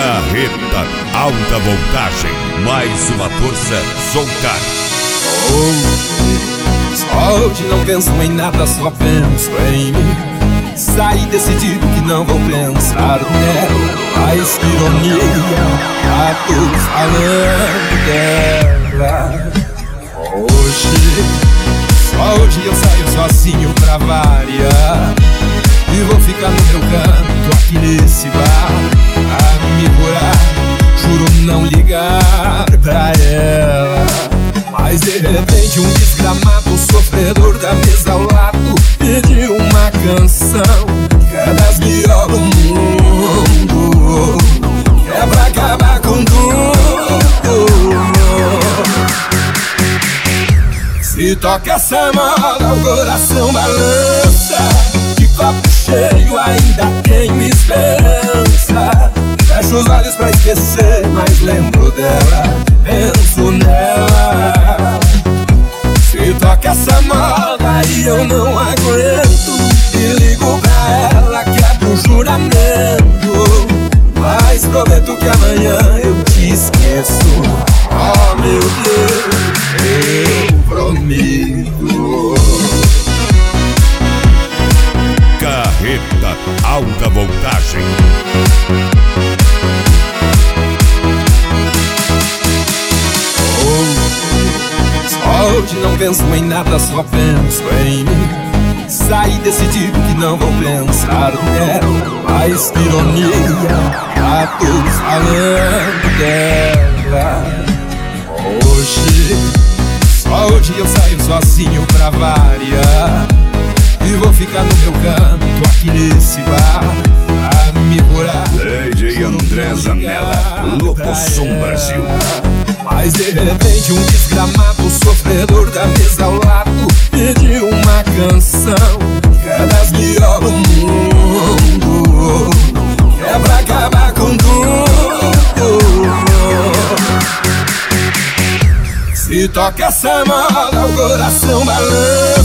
Carreta alta voltagem, mais uma força soltar. Hoje não penso em nada, só penso em mim. Saí decidido que não vou pensar nela. Mas que ironia, a todos falando dela. Hoje eu saio sozinho pra variar, e vou ficar no meu canto aqui nesse bar, a me curar, juro não ligar pra ela. Mas de repente um desgramado sofredor da mesa ao lado pediu uma canção que é das melhores do mundo, que é pra acabar com tudo. Se toca essa moda, o coração balança. De copo cheio ainda tenho esperança. Fecho os olhos pra esquecer, mas lembro dela, penso nela. Se toca essa moda e eu não aguento, e ligo pra ela, quebro o juramento, mas prometo que amanhã eu te esqueço. Oh meu Deus, eu prometo. Carreta alta voltagem. Hoje não penso em nada, só penso em mim. Saí decidido que não vou pensar nela. Mas que ironia, a todos falando dela. Hoje eu saio sozinho pra variar, e vou ficar no meu canto aqui nesse bar, a me curar. DJ André Zanella, Louco Som Brasil. Mas de repente um desgramado sofredor da mesa ao lado pediu uma canção que é das melhores do mundo, que é pra acabar com tudo. Se toca essa moda, o coração balança.